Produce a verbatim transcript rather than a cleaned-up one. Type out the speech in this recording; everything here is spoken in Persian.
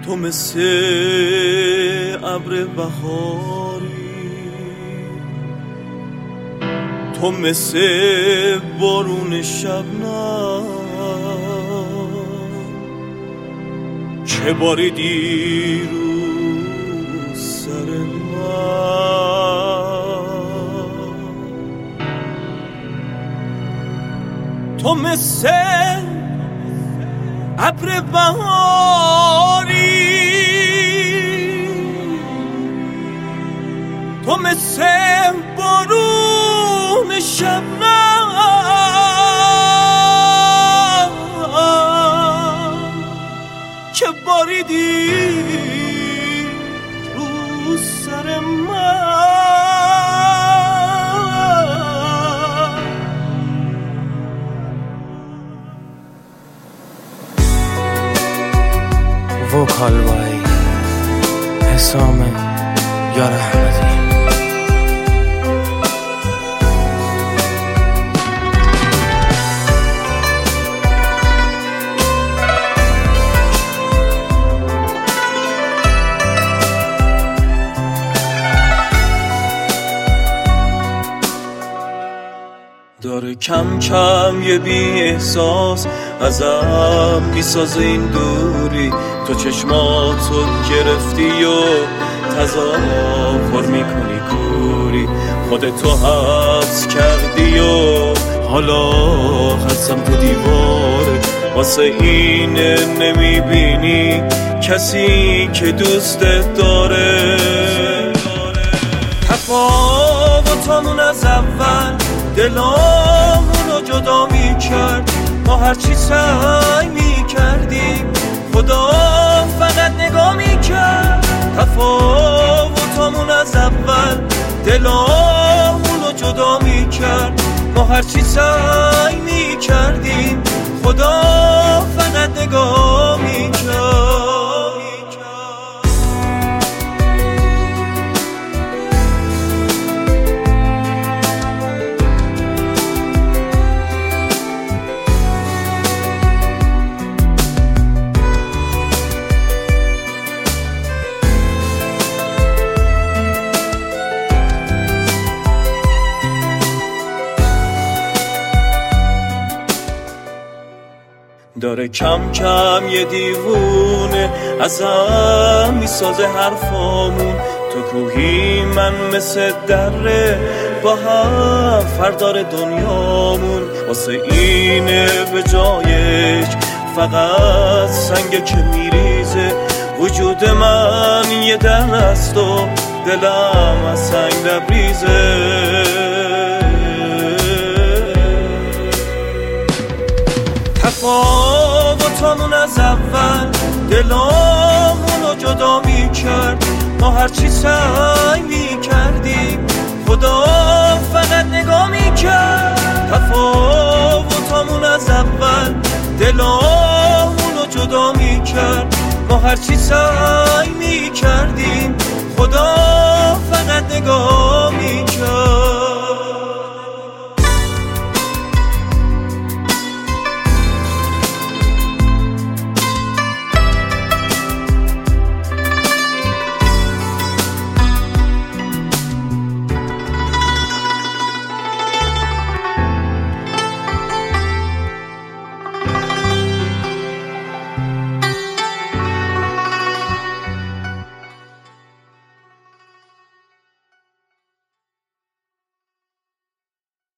تو مثل ابر بهاری، تو مثل بارون شبنم که باریدی رو سر من. تو مثل ابر بهاری، تو مثل بارون شبنم که باریدی رو سر من. وکال بای حسام یار احمدی. داره کم کم یه بی احساس ازم میسازه این دوری، تو چشماتو گرفتی و تظاهر میکنی کوری، خودتو حبس کردی و حالا هر سمت دیواره، واسه اینه نمیبینی کسی که دوستت داره. تفاوتامون از اول دلامونو جدا میکرد، ما هرچی سعی میکردیم خدا فقط نگاه میکرد. تفاوتامون از اول دلامونو جدا میکرد، ما هرچی سعی میکردیم خدا فقط نگاه میکرد. داره کم کم یه دیوونه ازم میسازه حرفامون، تو کوهی من مثل دره با هم فردار دنیامون، واسه اینه به جایش فقط سنگ که میریزه، وجود من یه در است و دلم از سنگ لبریزه. تفاوتامون از اول دلامونو جدا میکرد، ما هرچی سعی میکردیم خدا فقط نگاه میکرد. تفاوتامون از اول دلامونو جدا میکرد، ما هرچی سعی میکردیم خدا فقط نگاه میکرد.